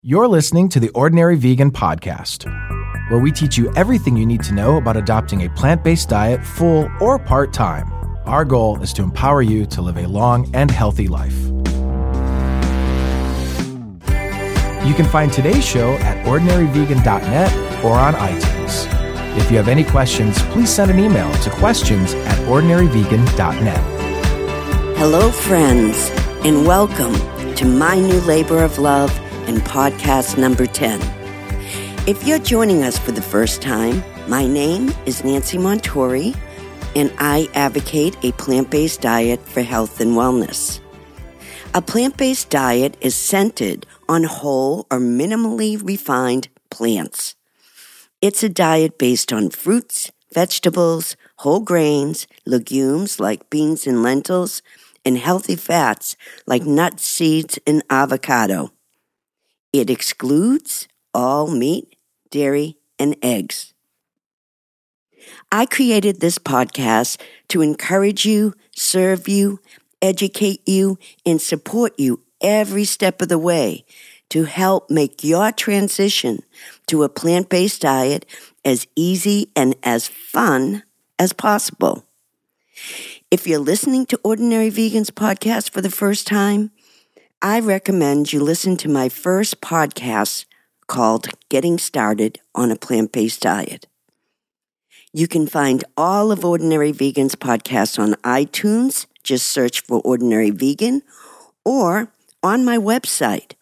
You're listening to the Ordinary Vegan Podcast, where we teach you everything you need to know about adopting a plant-based diet full or part-time. Our goal is to empower you to live a long and healthy life. You can find today's show at ordinaryvegan.net or on iTunes. If you have any questions, please send an email to questions@ordinaryvegan.net. Hello, friends, and welcome to my new labor of love and podcast number 10. If you're joining us for the first time, my name is Nancy Montori, and I advocate a plant-based diet for health and wellness. A plant-based diet is centered on whole or minimally refined plants. It's a diet based on fruits, vegetables, whole grains, legumes like beans and lentils, and healthy fats like nuts, seeds, and avocado. It excludes all meat, dairy, and eggs. I created this podcast to encourage you, serve you, educate you, and support you every step of the way to help make your transition to a plant-based diet as easy and as fun as possible. If you're listening to Ordinary Vegans podcast for the first time, I recommend you listen to my first podcast called Getting Started on a Plant-Based Diet. You can find all of Ordinary Vegans podcasts on iTunes. Just search for Ordinary Vegan, or on my website,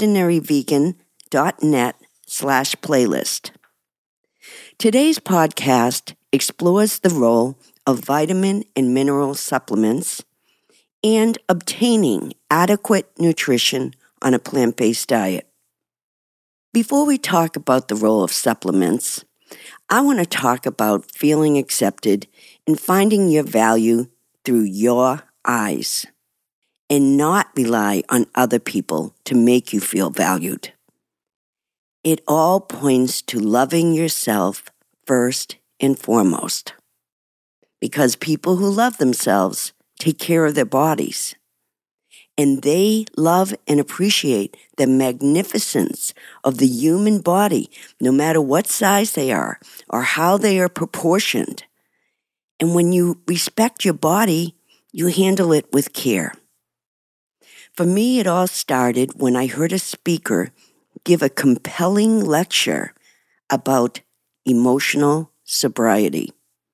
ordinaryvegan.net/playlist. Today's podcast explores the role of vitamin and mineral supplements and obtaining adequate nutrition on a plant-based diet. Before we talk about the role of supplements, I want to talk about feeling accepted and finding your value through your eyes, and not rely on other people to make you feel valued. It all points to loving yourself first and foremost, because people who love themselves take care of their bodies, and they love and appreciate the magnificence of the human body, no matter what size they are or how they are proportioned. And when you respect your body, you handle it with care. For me, it all started when I heard a speaker give a compelling lecture about emotional sobriety.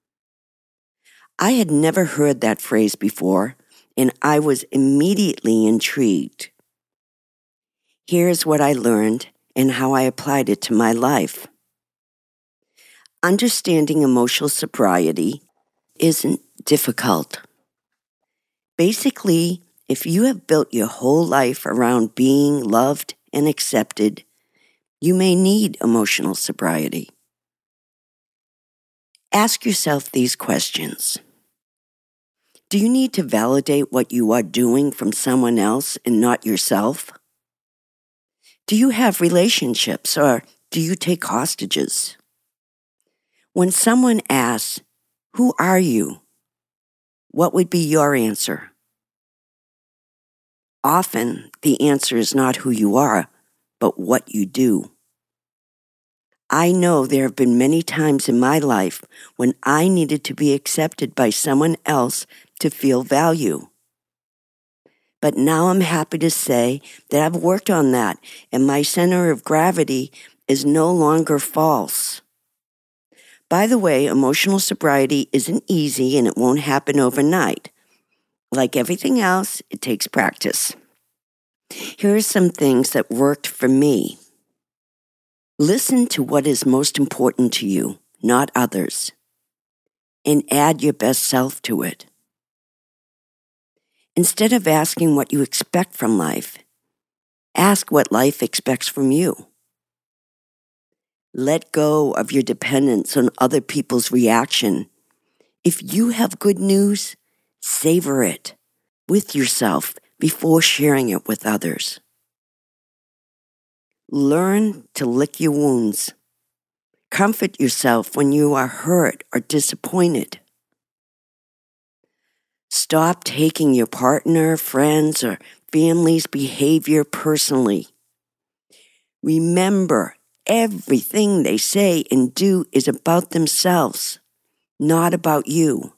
I had never heard that phrase before, and I was immediately intrigued. Here's what I learned and how I applied it to my life. Understanding emotional sobriety isn't difficult. Basically, if you have built your whole life around being loved and accepted, you may need emotional sobriety. Ask yourself these questions. Do you need to validate what you are doing from someone else and not yourself? Do you have relationships, or do you take hostages? When someone asks, "Who are you?" what would be your answer? Often, the answer is not who you are, but what you do. I know there have been many times in my life when I needed to be accepted by someone else to feel value. But now I'm happy to say that I've worked on that, and my center of gravity is no longer false. By the way, emotional sobriety isn't easy, and it won't happen overnight. Like everything else, it takes practice. Here are some things that worked for me. Listen to what is most important to you, not others, and add your best self to it. Instead of asking what you expect from life, ask what life expects from you. Let go of your dependence on other people's reaction. If you have good news, savor it with yourself before sharing it with others. Learn to lick your wounds. Comfort yourself when you are hurt or disappointed. Stop taking your partner, friends, or family's behavior personally. Remember, everything they say and do is about themselves, not about you.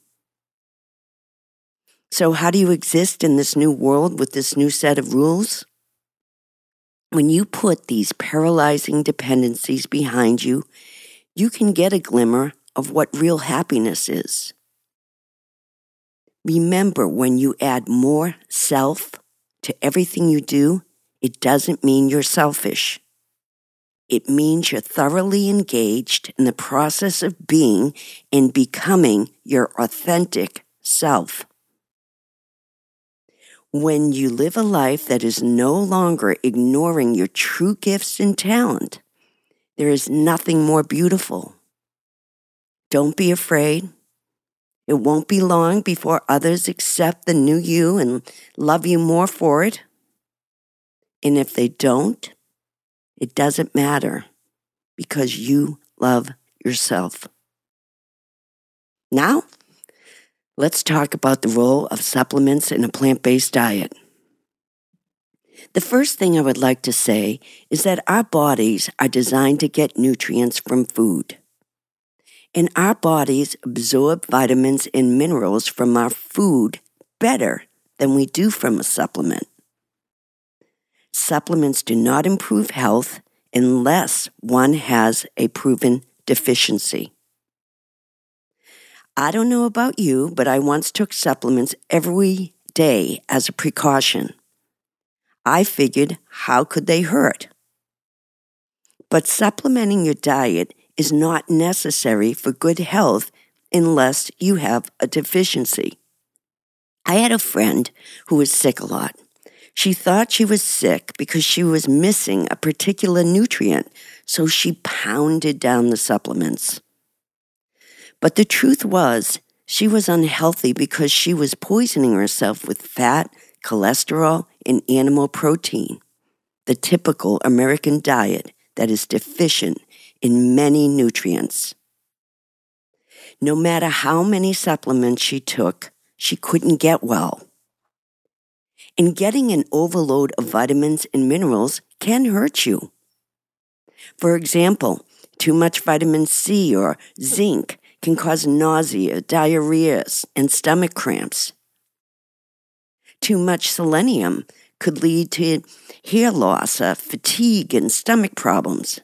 So how do you exist in this new world with this new set of rules? When you put these paralyzing dependencies behind you, you can get a glimmer of what real happiness is. Remember, when you add more self to everything you do, it doesn't mean you're selfish. It means you're thoroughly engaged in the process of being and becoming your authentic self. When you live a life that is no longer ignoring your true gifts and talent, there is nothing more beautiful. Don't be afraid. It won't be long before others accept the new you and love you more for it. And if they don't, it doesn't matter, because you love yourself. Now, let's talk about the role of supplements in a plant-based diet. The first thing I would like to say is that our bodies are designed to get nutrients from food. And our bodies absorb vitamins and minerals from our food better than we do from a supplement. Supplements do not improve health unless one has a proven deficiency. I don't know about you, but I once took supplements every day as a precaution. I figured, how could they hurt? But supplementing your diet is not necessary for good health unless you have a deficiency. I had a friend who was sick a lot. She thought she was sick because she was missing a particular nutrient, so she pounded down the supplements. But the truth was, she was unhealthy because she was poisoning herself with fat, cholesterol, and animal protein, the typical American diet that is deficient in many nutrients. No matter how many supplements she took, she couldn't get well. And getting an overload of vitamins and minerals can hurt you. For example, too much vitamin C or zinc can cause nausea, diarrhea, and stomach cramps. Too much selenium could lead to hair loss, fatigue, and stomach problems.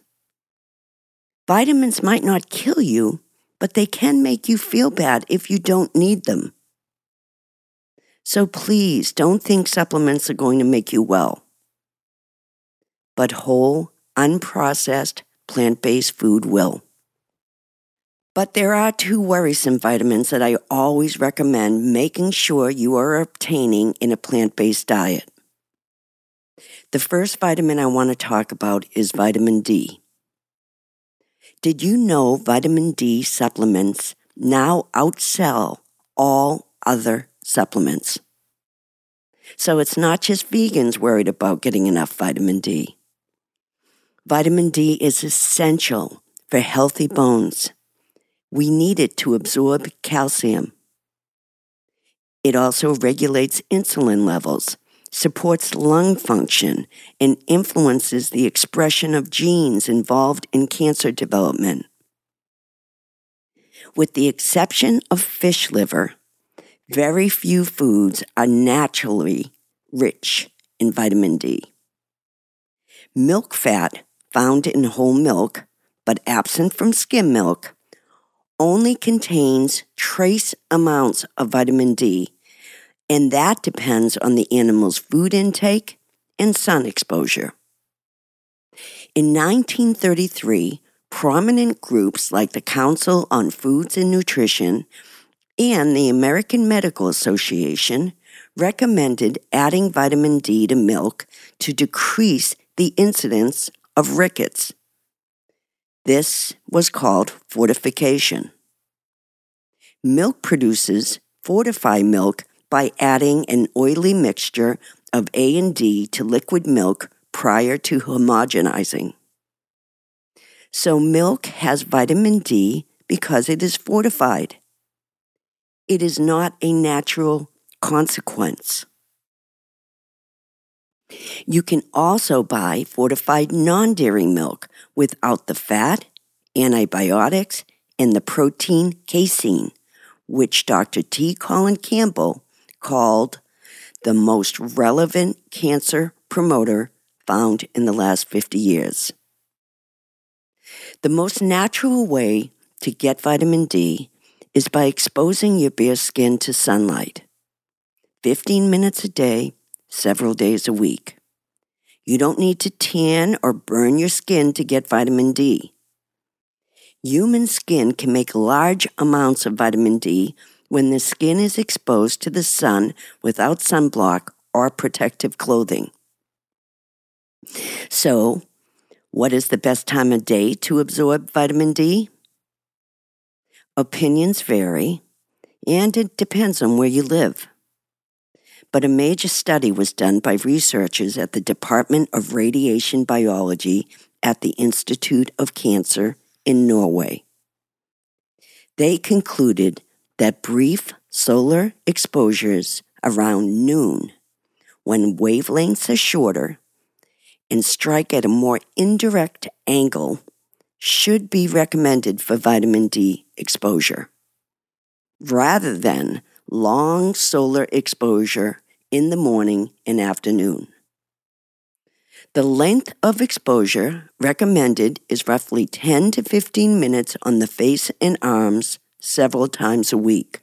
Vitamins might not kill you, but they can make you feel bad if you don't need them. So please don't think supplements are going to make you well. But whole, unprocessed, plant-based food will. But there are two worrisome vitamins that I always recommend making sure you are obtaining in a plant-based diet. The first vitamin I want to talk about is vitamin D. Did you know vitamin D supplements now outsell all other supplements? So it's not just vegans worried about getting enough vitamin D. Vitamin D is essential for healthy bones. We need it to absorb calcium. It also regulates insulin levels, supports lung function, and influences the expression of genes involved in cancer development. With the exception of fish liver, very few foods are naturally rich in vitamin D. Milk fat found in whole milk, but absent from skim milk, only contains trace amounts of vitamin D, and that depends on the animal's food intake and sun exposure. In 1933, prominent groups like the Council on Foods and Nutrition and the American Medical Association recommended adding vitamin D to milk to decrease the incidence of rickets. This was called fortification. Milk producers fortify milk by adding an oily mixture of A and D to liquid milk prior to homogenizing. So milk has vitamin D because it is fortified. It is not a natural consequence. You can also buy fortified non-dairy milk without the fat, antibiotics, and the protein casein, which Dr. T. Colin Campbell called the most relevant cancer promoter found in the last 50 years. The most natural way to get vitamin D is by exposing your bare skin to sunlight. 15 minutes a day, several days a week. You don't need to tan or burn your skin to get vitamin D. Human skin can make large amounts of vitamin D when the skin is exposed to the sun without sunblock or protective clothing. So, what is the best time of day to absorb vitamin D? Opinions vary, and it depends on where you live. But a major study was done by researchers at the Department of Radiation Biology at the Institute of Cancer in Norway. They concluded that brief solar exposures around noon, when wavelengths are shorter and strike at a more indirect angle, should be recommended for vitamin D exposure, rather than long solar exposure in the morning and afternoon. The length of exposure recommended is roughly 10 to 15 minutes on the face and arms several times a week.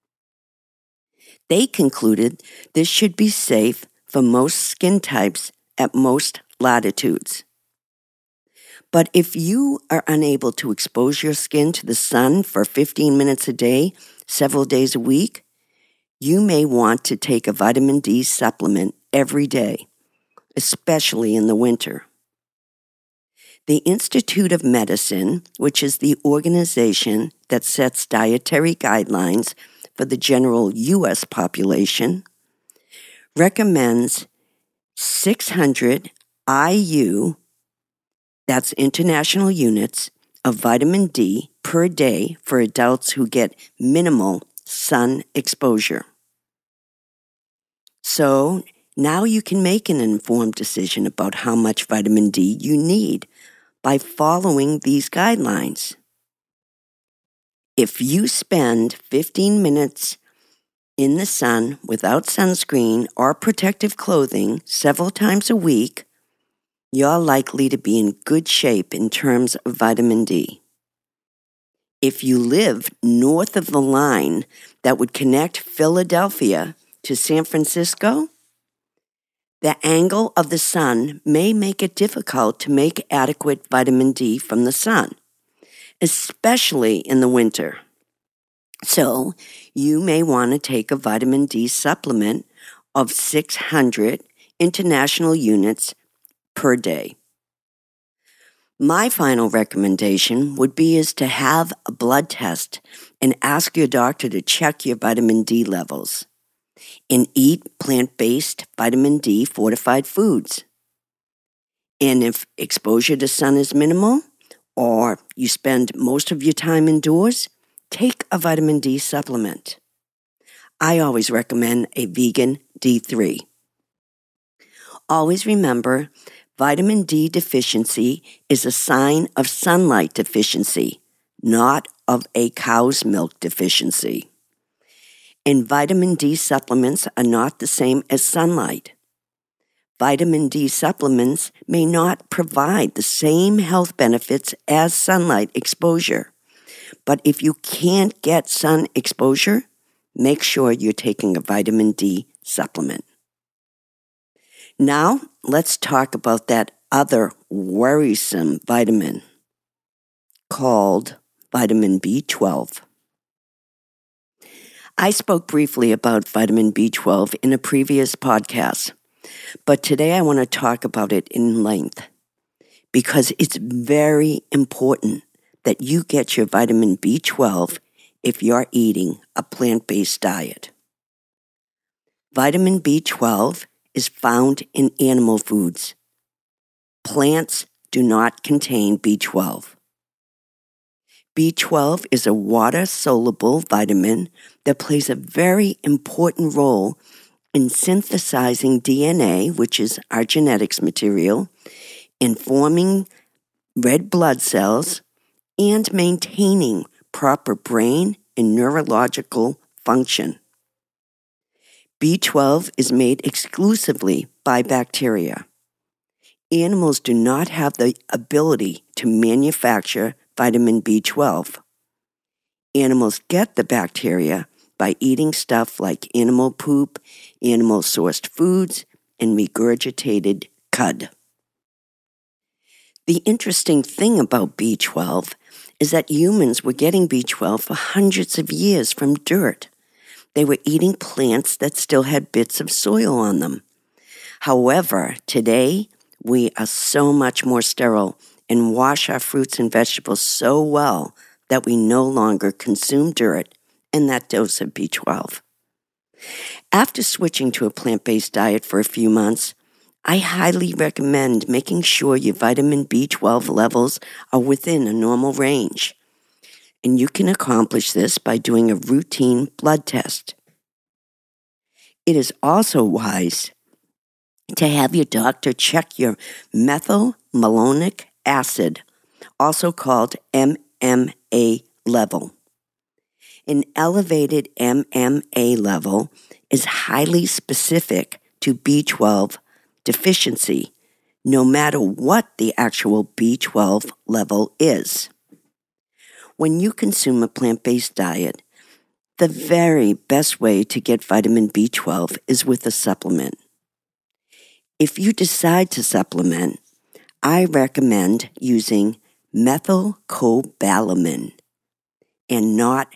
They concluded this should be safe for most skin types at most latitudes. But if you are unable to expose your skin to the sun for 15 minutes a day, several days a week, you may want to take a vitamin D supplement every day, especially in the winter. The Institute of Medicine, which is the organization that sets dietary guidelines for the general U.S. population, recommends 600 IU, that's international units, of vitamin D per day for adults who get minimal sun exposure. So now you can make an informed decision about how much vitamin D you need by following these guidelines. If you spend 15 minutes in the sun without sunscreen or protective clothing several times a week, you're likely to be in good shape in terms of vitamin D. If you live north of the line that would connect Philadelphia to San Francisco, the angle of the sun may make it difficult to make adequate vitamin D from the sun, especially in the winter. So, you may want to take a vitamin D supplement of 600 international units per day. My final recommendation would be is to have a blood test and ask your doctor to check your vitamin D levels and eat plant-based vitamin D fortified foods. And if exposure to sun is minimal or you spend most of your time indoors, take a vitamin D supplement. I always recommend a vegan D3. Always remember, vitamin D deficiency is a sign of sunlight deficiency, not of a cow's milk deficiency. And vitamin D supplements are not the same as sunlight. Vitamin D supplements may not provide the same health benefits as sunlight exposure. But if you can't get sun exposure, make sure you're taking a vitamin D supplement. Now, let's talk about that other worrisome vitamin called vitamin B12. I spoke briefly about vitamin B12 in a previous podcast, but today I want to talk about it in length because it's very important that you get your vitamin B12 if you're eating a plant-based diet. Vitamin B12 is found in animal foods. Plants do not contain B12. B12 is a water-soluble vitamin that plays a very important role in synthesizing DNA, which is our genetics material, in forming red blood cells, and maintaining proper brain and neurological function. B12 is made exclusively by bacteria. Animals do not have the ability to manufacture vitamin B12. Animals get the bacteria by eating stuff like animal poop, animal-sourced foods, and regurgitated cud. The interesting thing about B12 is that humans were getting B12 for hundreds of years from dirt. They were eating plants that still had bits of soil on them. However, today, we are so much more sterile and wash our fruits and vegetables so well that we no longer consume dirt and that dose of B12. After switching to a plant-based diet for a few months, I highly recommend making sure your vitamin B12 levels are within a normal range. And you can accomplish this by doing a routine blood test. It is also wise to have your doctor check your methylmalonic acid, also called MMA level. An elevated MMA level is highly specific to B12 deficiency, no matter what the actual B12 level is. When you consume a plant-based diet, the very best way to get vitamin B12 is with a supplement. If you decide to supplement, I recommend using methylcobalamin and not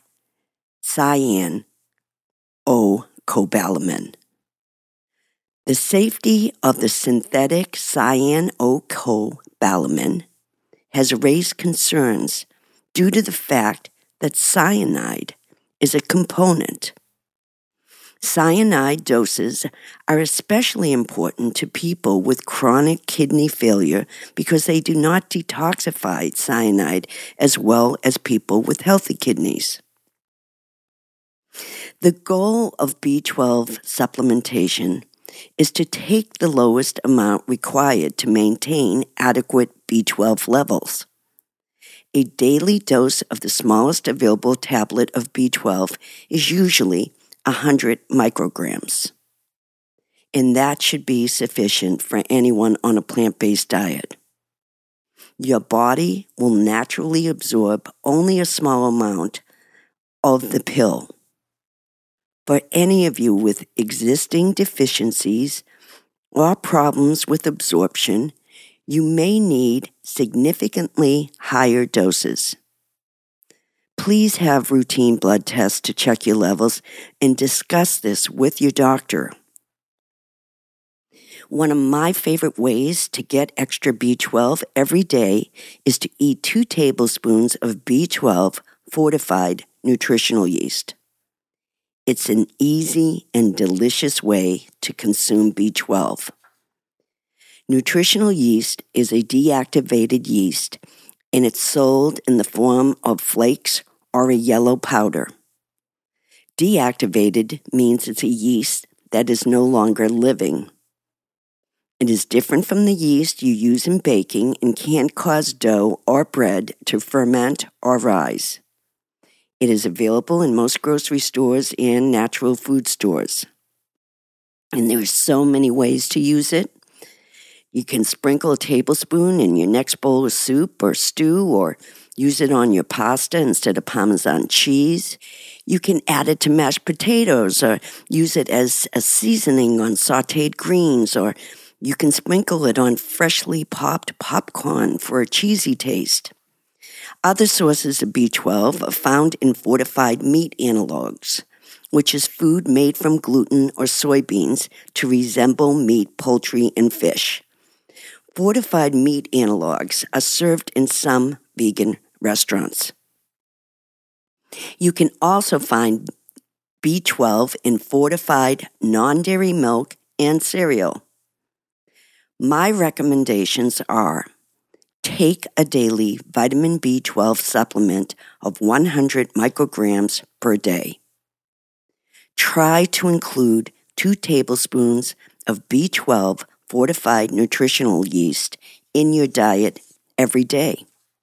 cyanocobalamin. The safety of the synthetic cyanocobalamin has raised concerns due to the fact that cyanide is a component. Cyanide doses are especially important to people with chronic kidney failure because they do not detoxify cyanide as well as people with healthy kidneys. The goal of B12 supplementation is to take the lowest amount required to maintain adequate B12 levels. A daily dose of the smallest available tablet of B12 is usually 100 micrograms. And that should be sufficient for anyone on a plant-based diet. Your body will naturally absorb only a small amount of the pill. For any of you with existing deficiencies or problems with absorption, you may need significantly higher doses. Please have routine blood tests to check your levels and discuss this with your doctor. One of my favorite ways to get extra B12 every day is to eat 2 tablespoons of B12 fortified nutritional yeast. It's an easy and delicious way to consume B12. Nutritional yeast is a deactivated yeast, and it's sold in the form of flakes or a yellow powder. Deactivated means it's a yeast that is no longer living. It is different from the yeast you use in baking and can't cause dough or bread to ferment or rise. It is available in most grocery stores and natural food stores. And there are so many ways to use it. You can sprinkle a tablespoon in your next bowl of soup or stew, or use it on your pasta instead of Parmesan cheese. You can add it to mashed potatoes, or use it as a seasoning on sautéed greens, or you can sprinkle it on freshly popped popcorn for a cheesy taste. Other sources of B12 are found in fortified meat analogs, which is food made from gluten or soybeans to resemble meat, poultry, and fish. Fortified meat analogs are served in some vegan restaurants. You can also find B12 in fortified non-dairy milk and cereal. My recommendations are: take a daily vitamin B12 supplement of 100 micrograms per day. Try to include 2 tablespoons of B12 fortified nutritional yeast in your diet every day.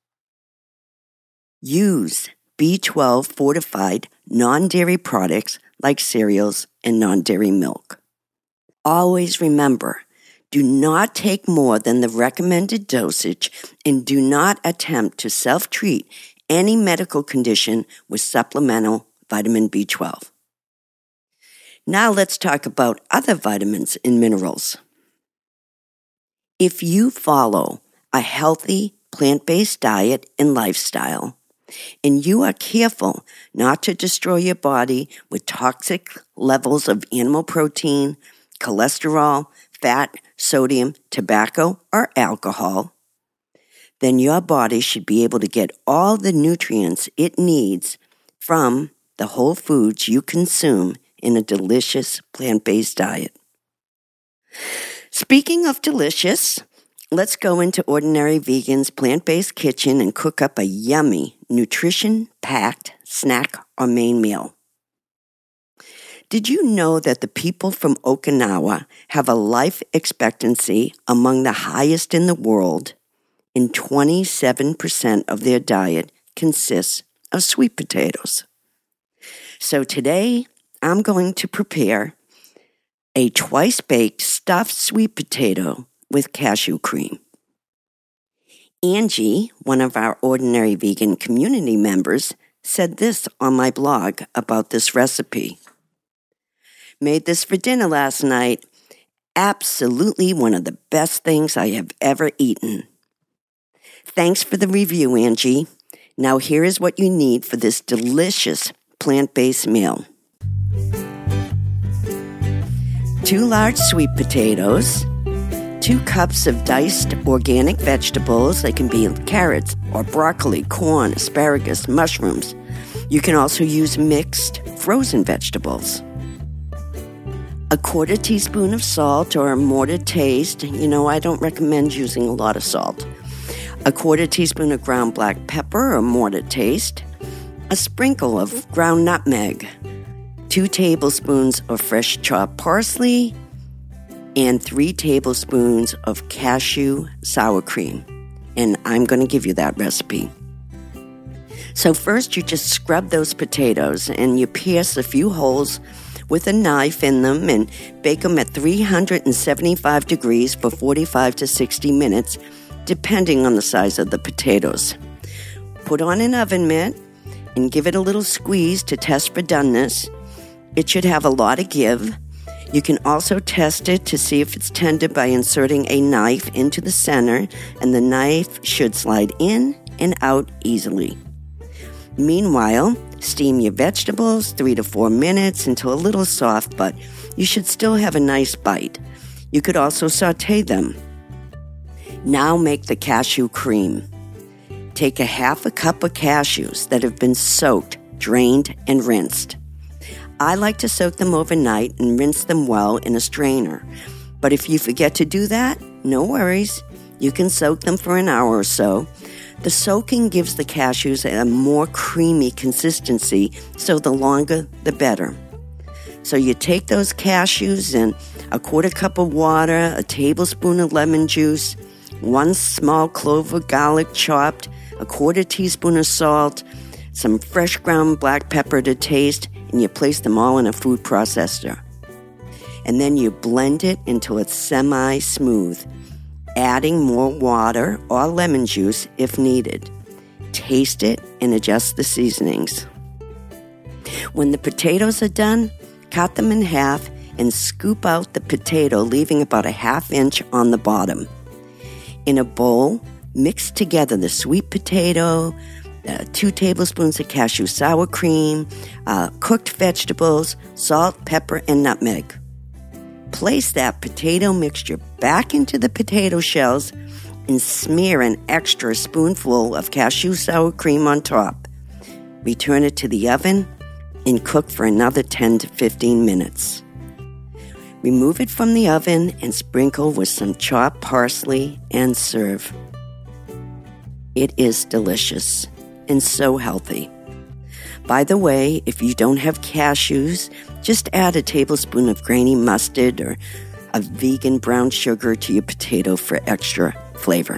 Use B12 fortified non-dairy products like cereals and non-dairy milk. Always remember, do not take more than the recommended dosage and do not attempt to self-treat any medical condition with supplemental vitamin B12. Now let's talk about other vitamins and minerals. If you follow a healthy, plant-based diet and lifestyle, and you are careful not to destroy your body with toxic levels of animal protein, cholesterol, fat, sodium, tobacco, or alcohol, then your body should be able to get all the nutrients it needs from the whole foods you consume in a delicious plant-based diet. Speaking of delicious, let's go into Ordinary Vegan's plant-based kitchen and cook up a yummy, nutrition-packed snack or main meal. Did you know that the people from Okinawa have a life expectancy among the highest in the world, and 27% of their diet consists of sweet potatoes? So today, I'm going to prepare a twice-baked stuffed sweet potato with cashew cream. Angie, one of our Ordinary Vegan community members, said this on my blog about this recipe. Made this for dinner last night. Absolutely one of the best things I have ever eaten. Thanks for the review, Angie. Now here is what you need for this delicious plant-based meal. 2 large sweet potatoes, 2 cups of diced organic vegetables. They can be carrots or broccoli, corn, asparagus, mushrooms. You can also use mixed frozen vegetables. A 1/4 teaspoon of salt or more to taste. I don't recommend using a lot of salt. A 1/4 teaspoon of ground black pepper or more to taste. A sprinkle of ground nutmeg. 2 tablespoons of fresh chopped parsley. And 3 tablespoons of cashew sour cream. And I'm going to give you that recipe. So first you just scrub those potatoes and you pierce a few holes with a knife in them and bake them at 375 degrees for 45 to 60 minutes, depending on the size of the potatoes. Put on an oven mitt and give it a little squeeze to test for doneness. It should have a lot of give. You can also test it to see if it's tender by inserting a knife into the center, and the knife should slide in and out easily. Meanwhile, steam your vegetables 3 to 4 minutes until a little soft, but you should still have a nice bite. You could also sauté them. Now make the cashew cream. Take a 1/2 cup of cashews that have been soaked, drained, and rinsed. I like to soak them overnight and rinse them well in a strainer. But if you forget to do that, no worries. You can soak them for an hour or so. The soaking gives the cashews a more creamy consistency, so the longer the better. So you take those cashews and a 1/4 cup of water, a tablespoon of lemon juice, 1 small clove of garlic chopped, a 1/4 teaspoon of salt, some fresh ground black pepper to taste, and you place them all in a food processor. And then you blend it until it's semi-smooth, adding more water or lemon juice if needed. Taste it and adjust the seasonings. When the potatoes are done, cut them in half and scoop out the potato, leaving about a 1/2 inch on the bottom. In a bowl, mix together the sweet potato, 2 tablespoons of cashew sour cream, cooked vegetables, salt, pepper, and nutmeg. Place that potato mixture back into the potato shells and smear an extra spoonful of cashew sour cream on top. Return it to the oven and cook for another 10 to 15 minutes. Remove it from the oven and sprinkle with some chopped parsley and serve. It is delicious and so healthy. By the way, if you don't have cashews, Just add a tablespoon of grainy mustard or a vegan brown sugar to your potato for extra flavor.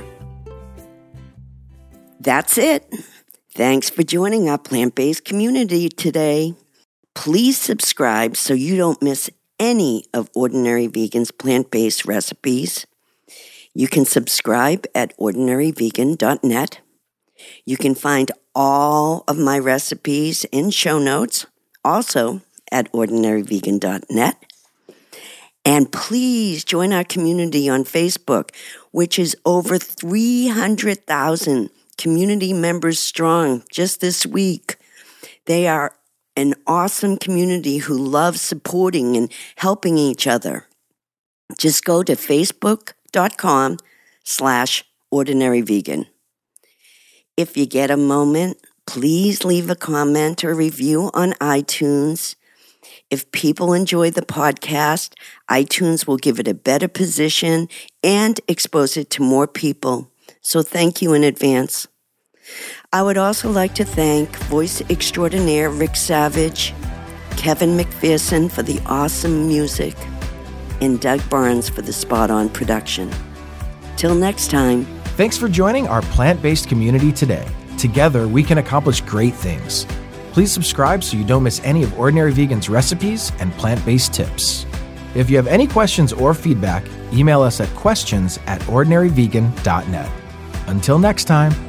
That's it. Thanks for joining our plant-based community today. Please subscribe so you don't miss any of Ordinary Vegan's plant-based recipes. You can subscribe at ordinaryvegan.net. You can find all of my recipes in show notes, also at ordinaryvegan.net. And please join our community on Facebook, which is over 300,000 community members strong just this week. They are an awesome community who loves supporting and helping each other. Just go to facebook.com/ordinaryvegan. If you get a moment, please leave a comment or review on iTunes. If people enjoy the podcast, iTunes will give it a better position and expose it to more people. So thank you in advance. I would also like to thank voice extraordinaire Rick Savage, Kevin McPherson for the awesome music, and Doug Barnes for the spot-on production. Till next time. Thanks for joining our plant-based community today. Together, we can accomplish great things. Please subscribe so you don't miss any of Ordinary Vegan's recipes and plant-based tips. If you have any questions or feedback, email us at questions@ordinaryvegan.net. Until next time.